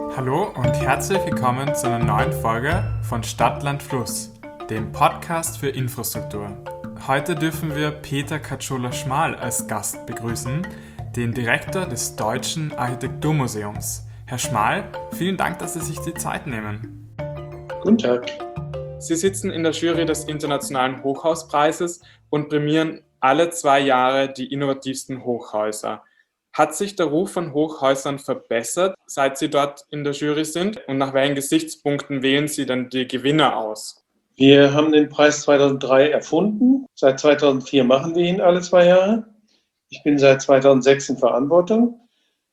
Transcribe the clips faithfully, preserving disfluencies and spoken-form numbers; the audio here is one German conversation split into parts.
Hallo und herzlich willkommen zu einer neuen Folge von Stadt, Land, Fluss, dem Podcast für Infrastruktur. Heute dürfen wir Peter Katschola-Schmal als Gast begrüßen, den Direktor des Deutschen Architekturmuseums. Herr Schmal, vielen Dank, dass Sie sich die Zeit nehmen. Guten Tag. Sie sitzen in der Jury des Internationalen Hochhauspreises und prämieren alle zwei Jahre die innovativsten Hochhäuser. Hat sich der Ruf von Hochhäusern verbessert, seit Sie dort in der Jury sind? Und nach welchen Gesichtspunkten wählen Sie dann die Gewinner aus? Wir haben den Preis zweitausenddrei erfunden. Seit zweitausendvier machen wir ihn alle zwei Jahre. Ich bin seit zweitausendsechs in Verantwortung.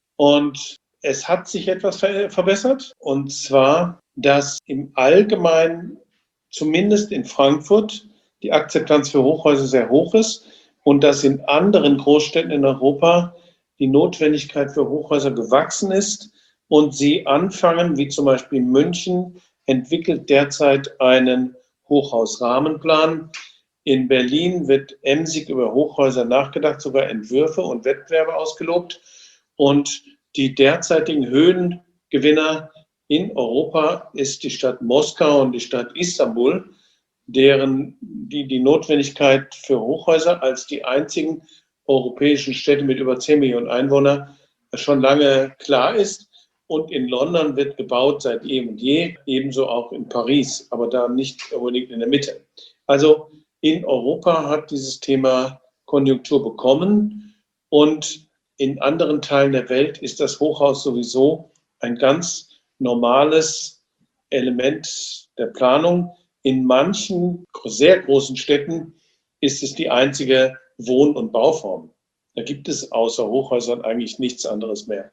Und es hat sich etwas ver- verbessert. Und zwar, dass im Allgemeinen, zumindest in Frankfurt, die Akzeptanz für Hochhäuser sehr hoch ist und dass in anderen Großstädten in Europa die Notwendigkeit für Hochhäuser gewachsen ist und sie anfangen, wie zum Beispiel München, entwickelt derzeit einen Hochhausrahmenplan. In Berlin wird emsig über Hochhäuser nachgedacht, sogar Entwürfe und Wettbewerbe ausgelobt. Und die derzeitigen Höhengewinner in Europa ist die Stadt Moskau und die Stadt Istanbul, deren die, die Notwendigkeit für Hochhäuser als die einzigen europäischen Städte mit über zehn Millionen Einwohnern schon lange klar ist. Und in London wird gebaut seit eh und je, ebenso auch in Paris, aber da nicht unbedingt in der Mitte. Also in Europa hat dieses Thema Konjunktur bekommen und in anderen Teilen der Welt ist das Hochhaus sowieso ein ganz normales Element der Planung. In manchen sehr großen Städten ist es die einzige Wohn- und Bauform. Da gibt es außer Hochhäusern eigentlich nichts anderes mehr.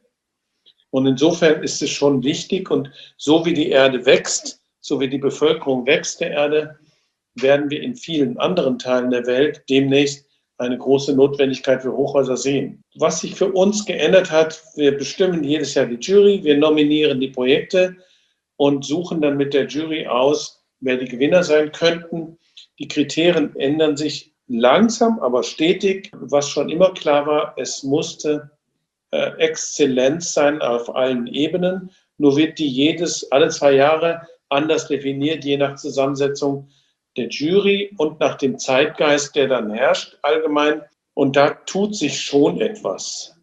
Und insofern ist es schon wichtig und so wie die Erde wächst, so wie die Bevölkerung wächst der Erde, werden wir in vielen anderen Teilen der Welt demnächst eine große Notwendigkeit für Hochhäuser sehen. Was sich für uns geändert hat, wir bestimmen jedes Jahr die Jury, wir nominieren die Projekte und suchen dann mit der Jury aus, wer die Gewinner sein könnten. Die Kriterien ändern sich langsam, aber stetig. Was schon immer klar war, es musste äh, Exzellenz sein auf allen Ebenen. Nur wird die jedes, alle zwei Jahre anders definiert, je nach Zusammensetzung der Jury und nach dem Zeitgeist, der dann herrscht allgemein. Und da tut sich schon etwas.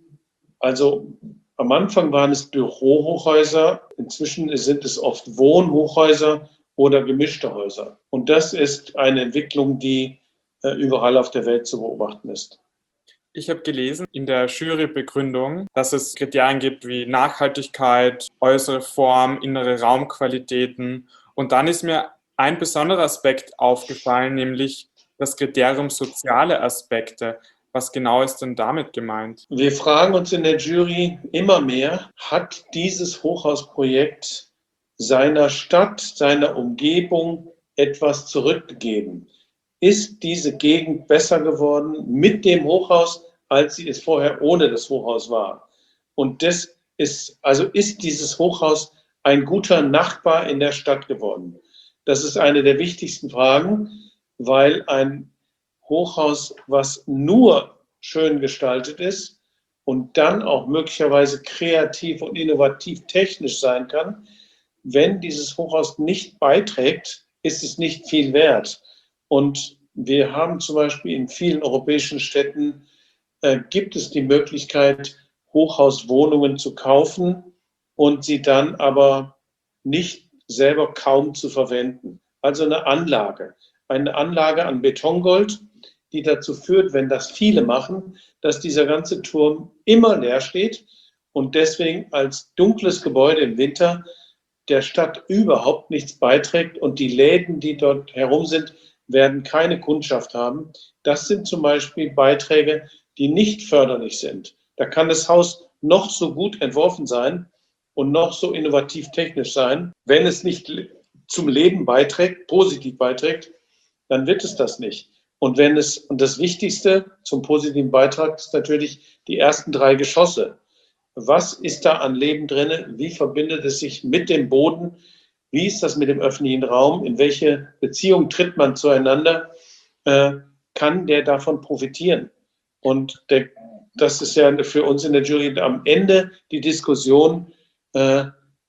Also am Anfang waren es Bürohochhäuser, inzwischen sind es oft Wohnhochhäuser oder gemischte Häuser. Und das ist eine Entwicklung, die äh, überall auf der Welt zu beobachten ist. Ich habe gelesen in der Jurybegründung, dass es Kriterien gibt wie Nachhaltigkeit, äußere Form, innere Raumqualitäten. Und dann ist mir ein besonderer Aspekt aufgefallen, nämlich das Kriterium soziale Aspekte. Was genau ist denn damit gemeint? Wir fragen uns in der Jury immer mehr, hat dieses Hochhausprojekt seiner Stadt, seiner Umgebung etwas zurückgegeben? Ist diese Gegend besser geworden mit dem Hochhaus, als sie es vorher ohne das Hochhaus war? Und das ist, also ist dieses Hochhaus ein guter Nachbar in der Stadt geworden? Das ist eine der wichtigsten Fragen, weil ein Hochhaus, was nur schön gestaltet ist und dann auch möglicherweise kreativ und innovativ technisch sein kann, wenn dieses Hochhaus nicht beiträgt, ist es nicht viel wert. Und wir haben zum Beispiel in vielen europäischen Städten, äh, gibt es die Möglichkeit, Hochhauswohnungen zu kaufen und sie dann aber nicht selber kaum zu verwenden. Also eine Anlage, eine Anlage an Betongold, die dazu führt, wenn das viele machen, dass dieser ganze Turm immer leer steht und deswegen als dunkles Gebäude im Winter der Stadt überhaupt nichts beiträgt und die Läden, die dort herum sind, werden keine Kundschaft haben. Das sind zum Beispiel Beiträge, die nicht förderlich sind. Da kann das Haus noch so gut entworfen sein und noch so innovativ technisch sein. Wenn es nicht zum Leben beiträgt, positiv beiträgt, dann wird es das nicht. Und wenn es, und das Wichtigste zum positiven Beitrag ist natürlich die ersten drei Geschosse. Was ist da an Leben drin? Wie verbindet es sich mit dem Boden? Wie ist das mit dem öffentlichen Raum? In welche Beziehung tritt man zueinander? Äh, kann der davon profitieren? Und der, das ist ja für uns in der Jury am Ende die Diskussion, äh,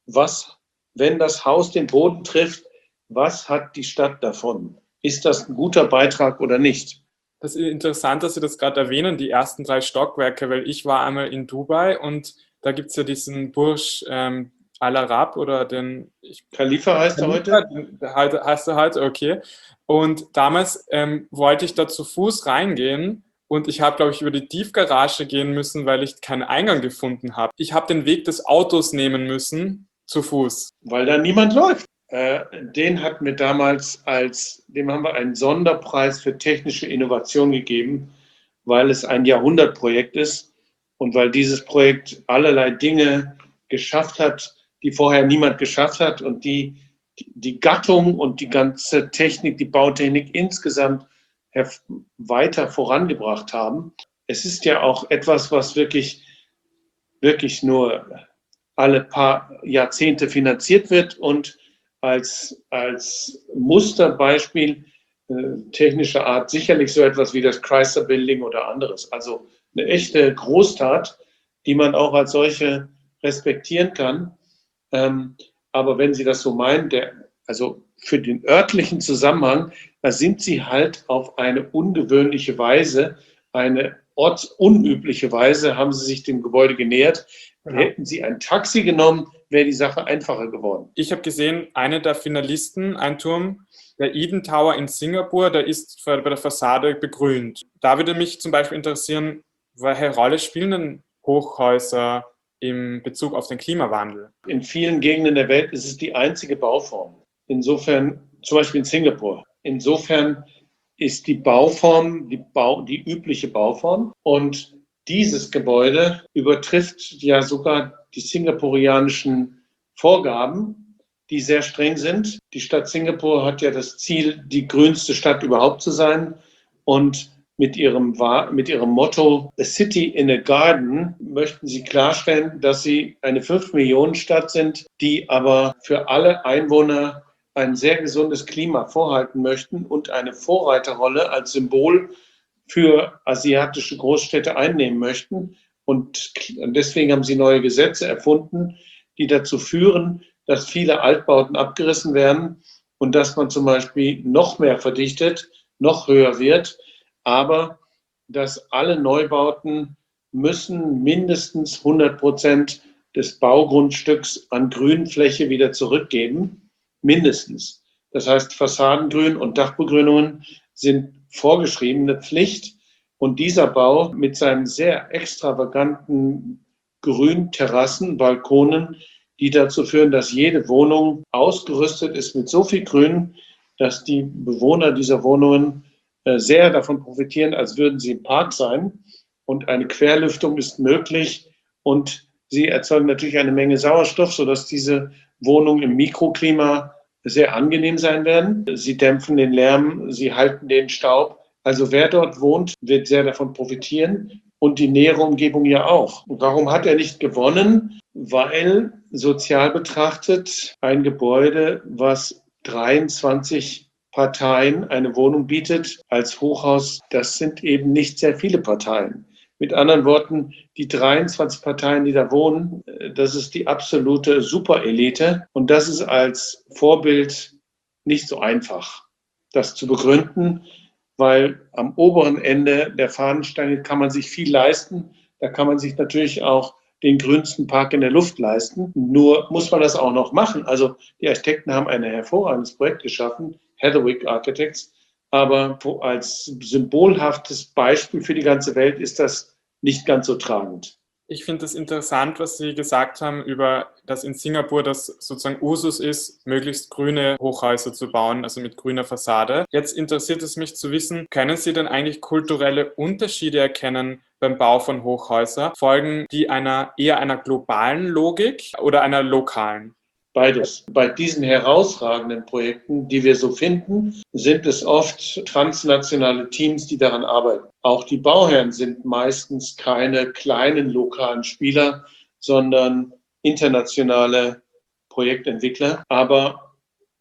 was, wenn das Haus den Boden trifft, was hat die Stadt davon? Ist das ein guter Beitrag oder nicht? Das ist interessant, dass Sie das gerade erwähnen, die ersten drei Stockwerke, weil ich war einmal in Dubai und da gibt es ja diesen Burj ähm, Al Arab oder den ich, Khalifa heißt er heute? Khalifa, halt, heißt er halt, okay. Und damals ähm, wollte ich da zu Fuß reingehen und ich habe, glaube ich, über die Tiefgarage gehen müssen, weil ich keinen Eingang gefunden habe. Ich habe den Weg des Autos nehmen müssen, zu Fuß. Weil da niemand läuft. Äh, den hatten wir damals als, dem haben wir einen Sonderpreis für technische Innovation gegeben, weil es ein Jahrhundertprojekt ist und weil dieses Projekt allerlei Dinge geschafft hat, die vorher niemand geschafft hat und die die Gattung und die ganze Technik, die Bautechnik insgesamt weiter vorangebracht haben. Es ist ja auch etwas, was wirklich, wirklich nur alle paar Jahrzehnte finanziert wird und als, als Musterbeispiel äh, technischer Art sicherlich so etwas wie das Chrysler Building oder anderes. Also eine echte Großtat, die man auch als solche respektieren kann. Ähm, aber wenn Sie das so meinen, der, also für den örtlichen Zusammenhang, da sind Sie halt auf eine ungewöhnliche Weise, eine ortsunübliche Weise, haben Sie sich dem Gebäude genähert. Ja. Hätten Sie ein Taxi genommen, wäre die Sache einfacher geworden. Ich habe gesehen, eine der Finalisten, ein Turm, der Eden Tower in Singapur, der ist bei der Fassade begrünt. Da würde mich zum Beispiel interessieren, welche Rolle spielen denn Hochhäuser im Bezug auf den Klimawandel? In vielen Gegenden der Welt ist es die einzige Bauform. Insofern, zum Beispiel in Singapur, insofern ist die Bauform die, Bau, die übliche Bauform und dieses Gebäude übertrifft ja sogar die singapurianischen Vorgaben, die sehr streng sind. Die Stadt Singapur hat ja das Ziel, die grünste Stadt überhaupt zu sein und Mit ihrem, mit ihrem Motto A City in a Garden möchten sie klarstellen, dass sie eine fünf-Millionen-Stadt sind, die aber für alle Einwohner ein sehr gesundes Klima vorhalten möchten und eine Vorreiterrolle als Symbol für asiatische Großstädte einnehmen möchten. Und deswegen haben sie neue Gesetze erfunden, die dazu führen, dass viele Altbauten abgerissen werden und dass man zum Beispiel noch mehr verdichtet, noch höher wird. Aber dass alle Neubauten müssen mindestens hundert Prozent des Baugrundstücks an Grünfläche wieder zurückgeben. Mindestens. Das heißt, Fassadengrün und Dachbegrünungen sind vorgeschriebene Pflicht. Und dieser Bau mit seinen sehr extravaganten Grünterrassen, Balkonen, die dazu führen, dass jede Wohnung ausgerüstet ist mit so viel Grün, dass die Bewohner dieser Wohnungen sehr davon profitieren, als würden sie im Park sein. Und eine Querlüftung ist möglich und sie erzeugen natürlich eine Menge Sauerstoff, sodass diese Wohnungen im Mikroklima sehr angenehm sein werden. Sie dämpfen den Lärm, sie halten den Staub. Also wer dort wohnt, wird sehr davon profitieren und die nähere Umgebung ja auch. Und warum hat er nicht gewonnen? Weil sozial betrachtet ein Gebäude, was dreiundzwanzig Parteien eine Wohnung bietet als Hochhaus, das sind eben nicht sehr viele Parteien. Mit anderen Worten, die dreiundzwanzig Parteien, die da wohnen, das ist die absolute Superelite. Und das ist als Vorbild nicht so einfach, das zu begründen, weil am oberen Ende der Fahnenstange kann man sich viel leisten. Da kann man sich natürlich auch den grünsten Park in der Luft leisten. Nur muss man das auch noch machen. Also die Architekten haben ein hervorragendes Projekt geschaffen, Heatherwick Architects, aber als symbolhaftes Beispiel für die ganze Welt ist das nicht ganz so tragend. Ich finde es interessant, was Sie gesagt haben über, dass in Singapur das sozusagen Usus ist, möglichst grüne Hochhäuser zu bauen, also mit grüner Fassade. Jetzt interessiert es mich zu wissen, können Sie denn eigentlich kulturelle Unterschiede erkennen beim Bau von Hochhäusern? Folgen die einer eher einer globalen Logik oder einer lokalen? Beides. Bei diesen herausragenden Projekten, die wir so finden, sind es oft transnationale Teams, die daran arbeiten. Auch die Bauherren sind meistens keine kleinen lokalen Spieler, sondern internationale Projektentwickler. Aber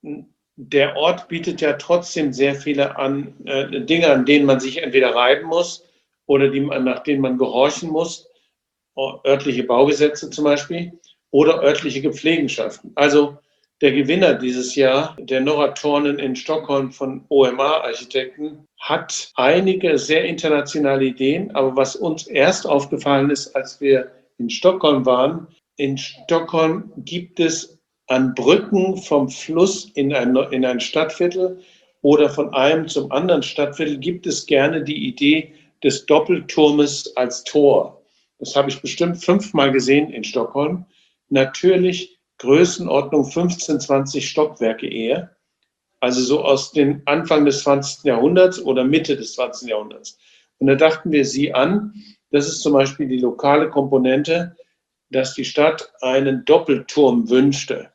der Ort bietet ja trotzdem sehr viele an, äh, Dinge, an denen man sich entweder reiben muss oder die, nach denen man gehorchen muss. Örtliche Baugesetze zum Beispiel. oder örtliche Gepflegenschaften. Also der Gewinner dieses Jahr, der Norra-Tornen in Stockholm von O M A-Architekten, hat einige sehr internationale Ideen. Aber was uns erst aufgefallen ist, als wir in Stockholm waren, in Stockholm gibt es an Brücken vom Fluss in ein, in ein Stadtviertel oder von einem zum anderen Stadtviertel gibt es gerne die Idee des Doppelturmes als Tor. Das habe ich bestimmt fünfmal gesehen in Stockholm. Natürlich Größenordnung fünfzehn, zwanzig Stockwerke eher. Also so aus dem Anfang des zwanzigsten Jahrhunderts oder Mitte des zwanzigsten Jahrhunderts. Und da dachten wir sie an, das ist zum Beispiel die lokale Komponente, dass die Stadt einen Doppelturm wünschte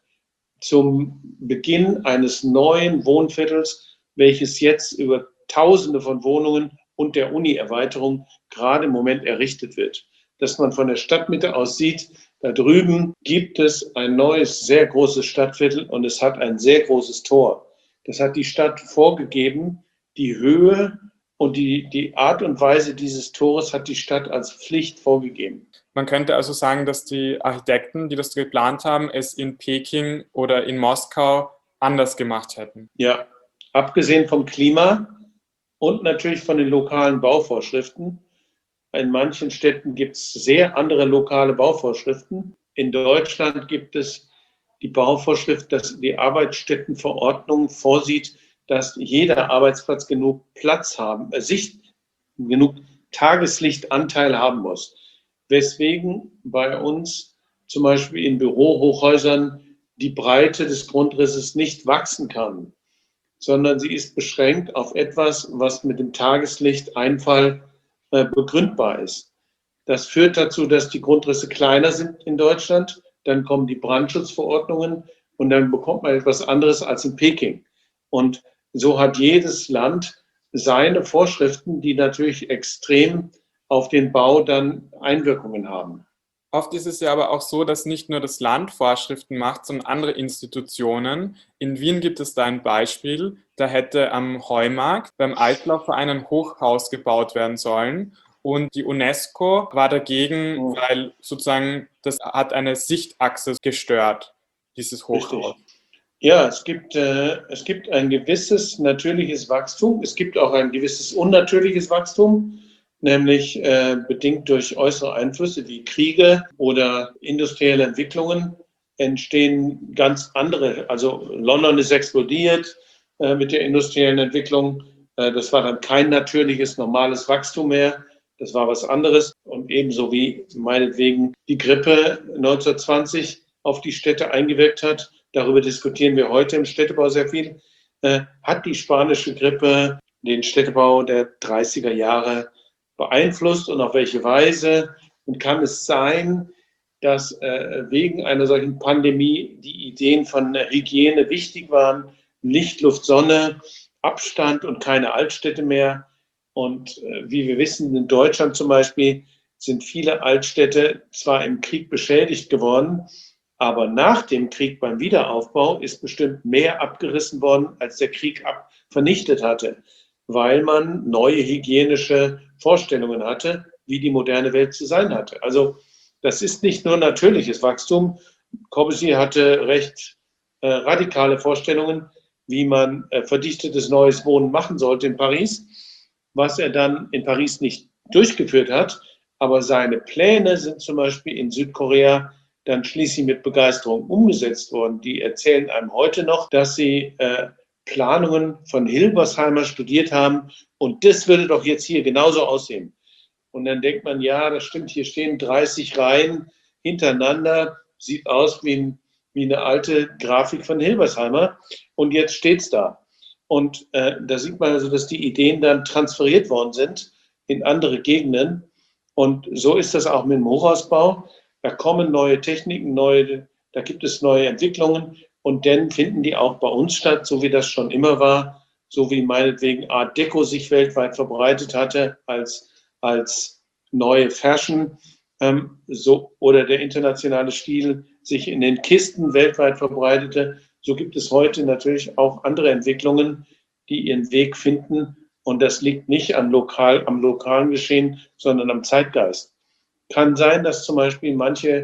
zum Beginn eines neuen Wohnviertels, welches jetzt über Tausende von Wohnungen und der Uni-Erweiterung gerade im Moment errichtet wird. Dass man von der Stadtmitte aus sieht, da drüben gibt es ein neues, sehr großes Stadtviertel und es hat ein sehr großes Tor. Das hat die Stadt vorgegeben. Die Höhe und die, die Art und Weise dieses Tores hat die Stadt als Pflicht vorgegeben. Man könnte also sagen, dass die Architekten, die das geplant haben, es in Peking oder in Moskau anders gemacht hätten. Ja, abgesehen vom Klima und natürlich von den lokalen Bauvorschriften. In manchen Städten gibt es sehr andere lokale Bauvorschriften. In Deutschland gibt es die Bauvorschrift, dass die Arbeitsstättenverordnung vorsieht, dass jeder Arbeitsplatz genug Platz haben, äh, Sicht, genug Tageslichtanteil haben muss. Weswegen bei uns zum Beispiel in Bürohochhäusern die Breite des Grundrisses nicht wachsen kann, sondern sie ist beschränkt auf etwas, was mit dem Tageslichteinfall äh, begründbar ist. Das führt dazu, dass die Grundrisse kleiner sind in Deutschland, dann kommen die Brandschutzverordnungen und dann bekommt man etwas anderes als in Peking. Und so hat jedes Land seine Vorschriften, die natürlich extrem auf den Bau dann Einwirkungen haben. Oft ist es ja aber auch so, dass nicht nur das Land Vorschriften macht, sondern andere Institutionen. In Wien gibt es da ein Beispiel, da hätte am Heumarkt beim Altlaufverein ein Hochhaus gebaut werden sollen und die UNESCO war dagegen, Oh. weil sozusagen das hat eine Sichtachse gestört, dieses Hochhaus. Richtig. Ja, es gibt, äh, es gibt ein gewisses natürliches Wachstum, es gibt auch ein gewisses unnatürliches Wachstum, nämlich äh, bedingt durch äußere Einflüsse wie Kriege oder industrielle Entwicklungen entstehen ganz andere. Also London ist explodiert äh, mit der industriellen Entwicklung. Äh, das war dann kein natürliches, normales Wachstum mehr. Das war was anderes. Und ebenso wie meinetwegen die Grippe neunzehnhundertzwanzig auf die Städte eingewirkt hat, darüber diskutieren wir heute im Städtebau sehr viel, äh, hat die spanische Grippe den Städtebau der dreißiger Jahre beeinflusst und auf welche Weise? Und kann es sein, dass äh, wegen einer solchen Pandemie die Ideen von Hygiene wichtig waren? Licht, Luft, Sonne, Abstand und keine Altstädte mehr. Und äh, wie wir wissen, in Deutschland zum Beispiel sind viele Altstädte zwar im Krieg beschädigt geworden, aber nach dem Krieg beim Wiederaufbau ist bestimmt mehr abgerissen worden, als der Krieg ab vernichtet hatte, weil man neue hygienische Vorstellungen hatte, wie die moderne Welt zu sein hatte. Also das ist nicht nur natürliches Wachstum. Corbusier hatte recht äh, radikale Vorstellungen, wie man äh, verdichtetes neues Wohnen machen sollte in Paris, was er dann in Paris nicht durchgeführt hat. Aber seine Pläne sind zum Beispiel in Südkorea dann schließlich mit Begeisterung umgesetzt worden. Die erzählen einem heute noch, dass sie äh, Planungen von Hilbersheimer studiert haben und das würde doch jetzt hier genauso aussehen. Und dann denkt man, ja, das stimmt, hier stehen dreißig Reihen hintereinander, sieht aus wie, ein, wie eine alte Grafik von Hilbersheimer und jetzt steht's da. Und äh, da sieht man also, dass die Ideen dann transferiert worden sind in andere Gegenden und so ist das auch mit dem Hochhausbau. Da kommen neue Techniken, neue, da gibt es neue Entwicklungen und dann finden die auch bei uns statt, so wie das schon immer war, so wie meinetwegen Art Deco sich weltweit verbreitet hatte als, als neue Fashion, ähm, so, oder der internationale Stil sich in den Kisten weltweit verbreitete. So gibt es heute natürlich auch andere Entwicklungen, die ihren Weg finden und das liegt nicht am, lokal, am lokalen Geschehen, sondern am Zeitgeist. Kann sein, dass zum Beispiel manche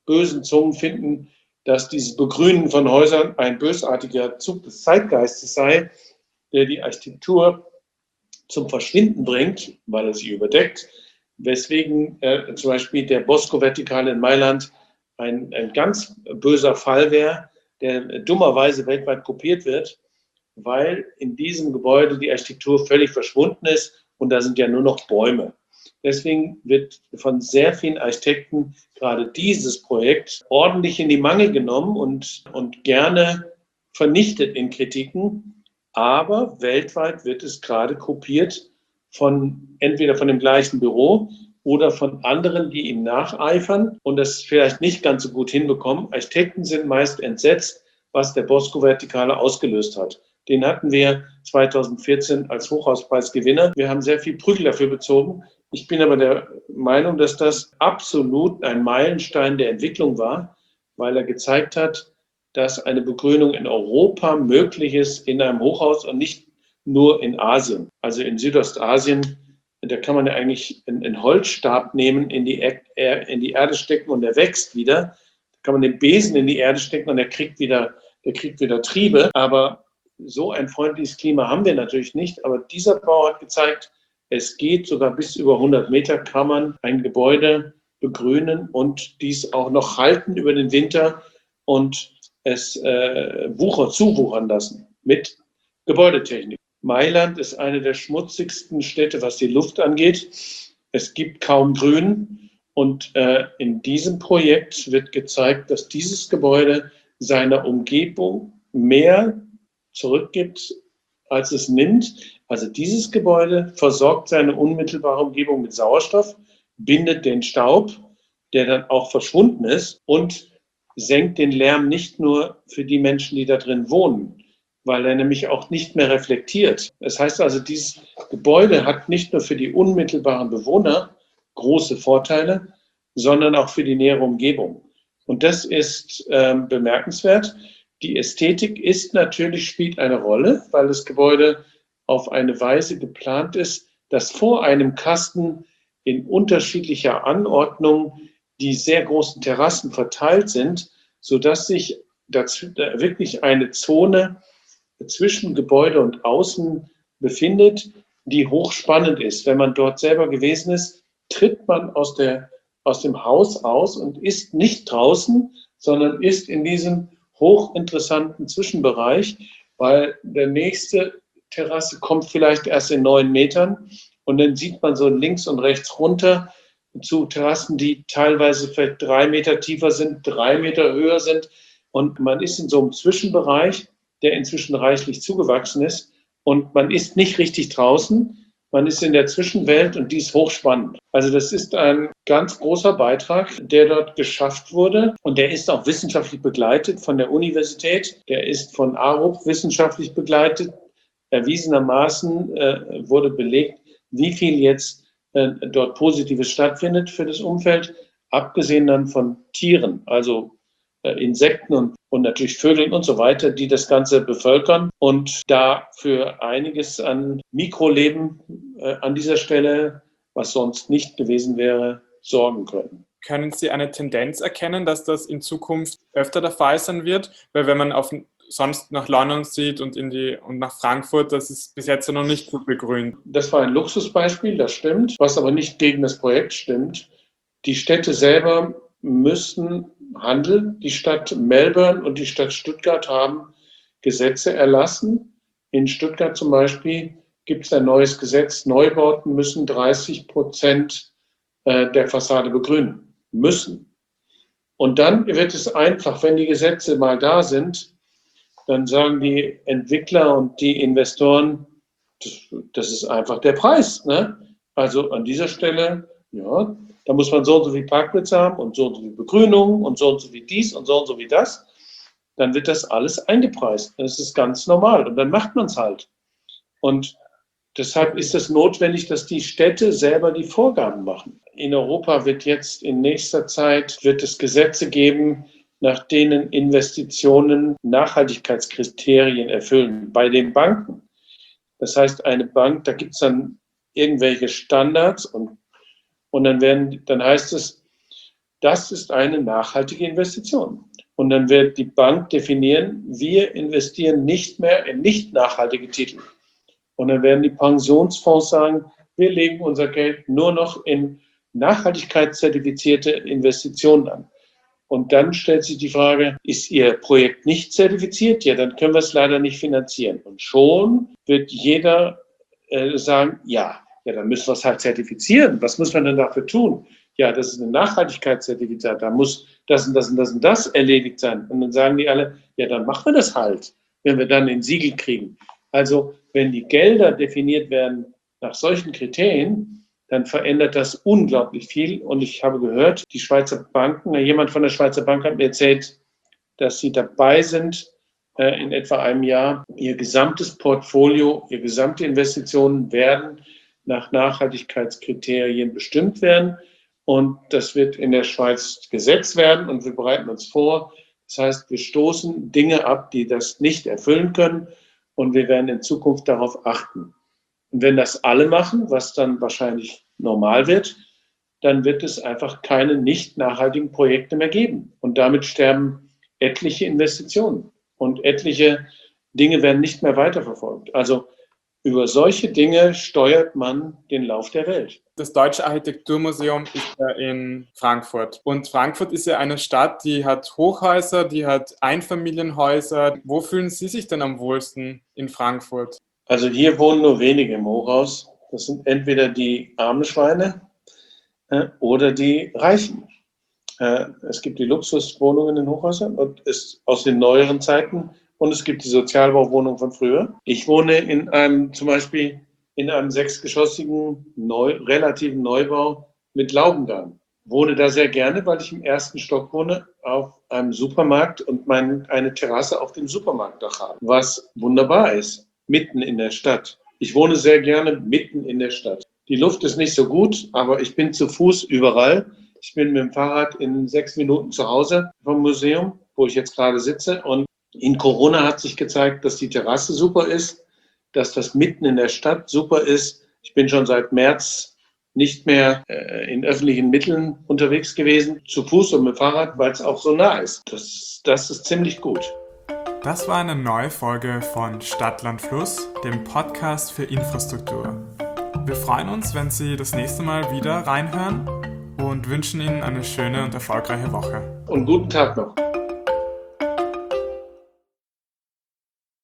bösen Zungen finden, dass dieses Begrünen von Häusern ein bösartiger Zug des Zeitgeistes sei, der die Architektur zum Verschwinden bringt, weil er sie überdeckt. Weswegen äh, zum Beispiel der Bosco Verticale in Mailand ein, ein ganz böser Fall wäre, der dummerweise weltweit kopiert wird, weil in diesem Gebäude die Architektur völlig verschwunden ist und da sind ja nur noch Bäume. Deswegen wird von sehr vielen Architekten gerade dieses Projekt ordentlich in die Mangel genommen und, und gerne vernichtet in Kritiken. Aber weltweit wird es gerade kopiert von entweder von dem gleichen Büro oder von anderen, die ihm nacheifern und das vielleicht nicht ganz so gut hinbekommen. Architekten sind meist entsetzt, was der Bosco Verticale ausgelöst hat. Den hatten wir zweitausendvierzehn als Hochhauspreisgewinner. Wir haben sehr viel Prügel dafür bezogen. Ich bin aber der Meinung, dass das absolut ein Meilenstein der Entwicklung war, weil er gezeigt hat, dass eine Begrünung in Europa möglich ist in einem Hochhaus und nicht nur in Asien. Also in Südostasien, da kann man ja eigentlich einen Holzstab nehmen, in die, in die Erde stecken und der wächst wieder. Da kann man den Besen in die Erde stecken und der kriegt wieder, der kriegt wieder Triebe. Aber so ein freundliches Klima haben wir natürlich nicht. Aber dieser Bau hat gezeigt, es geht sogar bis über hundert Meter, kann man ein Gebäude begrünen und dies auch noch halten über den Winter und es äh, wucher, zuwuchern lassen mit Gebäudetechnik. Mailand ist eine der schmutzigsten Städte, was die Luft angeht. Es gibt kaum Grün und äh, in diesem Projekt wird gezeigt, dass dieses Gebäude seiner Umgebung mehr zurückgibt, als es nimmt. Also dieses Gebäude versorgt seine unmittelbare Umgebung mit Sauerstoff, bindet den Staub, der dann auch verschwunden ist und senkt den Lärm nicht nur für die Menschen, die da drin wohnen, weil er nämlich auch nicht mehr reflektiert. Das heißt also, dieses Gebäude hat nicht nur für die unmittelbaren Bewohner große Vorteile, sondern auch für die nähere Umgebung. Und das ist ähm, bemerkenswert. Die Ästhetik ist natürlich, spielt eine Rolle, weil das Gebäude auf eine Weise geplant ist, dass vor einem Kasten in unterschiedlicher Anordnung die sehr großen Terrassen verteilt sind, sodass sich dazu wirklich eine Zone zwischen Gebäude und Außen befindet, die hochspannend ist. Wenn man dort selber gewesen ist, tritt man aus, der, aus dem Haus aus und ist nicht draußen, sondern ist in diesem hochinteressanten Zwischenbereich, weil der nächste Terrasse kommt vielleicht erst in neun Metern und dann sieht man so links und rechts runter zu Terrassen, die teilweise vielleicht drei Meter tiefer sind, drei Meter höher sind und man ist in so einem Zwischenbereich, der inzwischen reichlich zugewachsen ist und man ist nicht richtig draußen, man ist in der Zwischenwelt und die ist hochspannend. Also das ist ein ganz großer Beitrag, der dort geschafft wurde und der ist auch wissenschaftlich begleitet von der Universität, der ist von A R U P wissenschaftlich begleitet. Erwiesenermaßen äh, wurde belegt, wie viel jetzt äh, dort Positives stattfindet für das Umfeld, abgesehen dann von Tieren, also äh, Insekten und, und natürlich Vögeln und so weiter, die das Ganze bevölkern und dafür einiges an Mikroleben äh, an dieser Stelle, was sonst nicht gewesen wäre, sorgen können. Können Sie eine Tendenz erkennen, dass das in Zukunft öfter der Fall sein wird? Weil wenn man auf sonst nach London sieht und, in die, und nach Frankfurt, das ist bis jetzt noch nicht gut begrünt. Das war ein Luxusbeispiel, das stimmt, was aber nicht gegen das Projekt stimmt. Die Städte selber müssen handeln. Die Stadt Melbourne und die Stadt Stuttgart haben Gesetze erlassen. In Stuttgart zum Beispiel gibt es ein neues Gesetz, Neubauten müssen dreißig Prozent der Fassade begrünen. Müssen. Und dann wird es einfach, wenn die Gesetze mal da sind, dann sagen die Entwickler und die Investoren, das, das ist einfach der Preis. Ne? Also an dieser Stelle, ja, da muss man so und so viel Parkplätze haben und so und so viel Begrünung und so und so wie dies und so und so wie das. Dann wird das alles eingepreist. Das ist ganz normal und dann macht man es halt. Und deshalb ist es notwendig, dass die Städte selber die Vorgaben machen. In Europa wird jetzt in nächster Zeit wird es Gesetze geben, nach denen Investitionen Nachhaltigkeitskriterien erfüllen bei den Banken. Das heißt, eine Bank, da gibt es dann irgendwelche Standards und, und dann, werden, dann heißt es, das ist eine nachhaltige Investition. Und dann wird die Bank definieren, wir investieren nicht mehr in nicht nachhaltige Titel. Und dann werden die Pensionsfonds sagen, wir legen unser Geld nur noch in nachhaltigkeitszertifizierte Investitionen an. Und dann stellt sich die Frage, ist Ihr Projekt nicht zertifiziert? Ja, dann können wir es leider nicht finanzieren. Und schon wird jeder äh, sagen, ja, ja, dann müssen wir es halt zertifizieren. Was muss man denn dafür tun? Ja, das ist ein Nachhaltigkeitszertifikat, da muss das und das und das und das erledigt sein. Und dann sagen die alle, ja, dann machen wir das halt, wenn wir dann ein Siegel kriegen. Also, wenn die Gelder definiert werden nach solchen Kriterien, dann verändert das unglaublich viel. Und ich habe gehört, die Schweizer Banken, jemand von der Schweizer Bank hat mir erzählt, dass sie dabei sind, in etwa einem Jahr, ihr gesamtes Portfolio, ihre gesamte Investitionen werden nach Nachhaltigkeitskriterien bestimmt werden. Und das wird in der Schweiz gesetzt werden und wir bereiten uns vor. Das heißt, wir stoßen Dinge ab, die das nicht erfüllen können und wir werden in Zukunft darauf achten. Und wenn das alle machen, was dann wahrscheinlich normal wird, dann wird es einfach keine nicht nachhaltigen Projekte mehr geben. Und damit sterben etliche Investitionen und etliche Dinge werden nicht mehr weiterverfolgt. Also über solche Dinge steuert man den Lauf der Welt. Das Deutsche Architekturmuseum ist ja in Frankfurt. Und Frankfurt ist ja eine Stadt, die hat Hochhäuser, die hat Einfamilienhäuser. Wo fühlen Sie sich denn am wohlsten in Frankfurt? Also hier wohnen nur wenige im Hochhaus. Das sind entweder die armen Schweine äh, oder die Reichen. Äh, es gibt die Luxuswohnungen in Hochhäusern und ist aus den neueren Zeiten und es gibt die Sozialbauwohnungen von früher. Ich wohne in einem zum Beispiel in einem sechsgeschossigen, neu, relativen Neubau mit Laubengang. Wohne da sehr gerne, weil ich im ersten Stock wohne, auf einem Supermarkt und mein, eine Terrasse auf dem Supermarktdach habe, was wunderbar ist. Mitten in der Stadt. Ich wohne sehr gerne mitten in der Stadt. Die Luft ist nicht so gut, aber ich bin zu Fuß überall. Ich bin mit dem Fahrrad in sechs Minuten zu Hause vom Museum, wo ich jetzt gerade sitze. Und in Corona hat sich gezeigt, dass die Terrasse super ist, dass das mitten in der Stadt super ist. Ich bin schon seit März nicht mehr äh, in öffentlichen Mitteln unterwegs gewesen, zu Fuß und mit dem Fahrrad, weil es auch so nah ist. Das, das ist ziemlich gut. Das war eine neue Folge von Stadt, Land, Fluss, dem Podcast für Infrastruktur. Wir freuen uns, wenn Sie das nächste Mal wieder reinhören und wünschen Ihnen eine schöne und erfolgreiche Woche. Und guten Tag noch.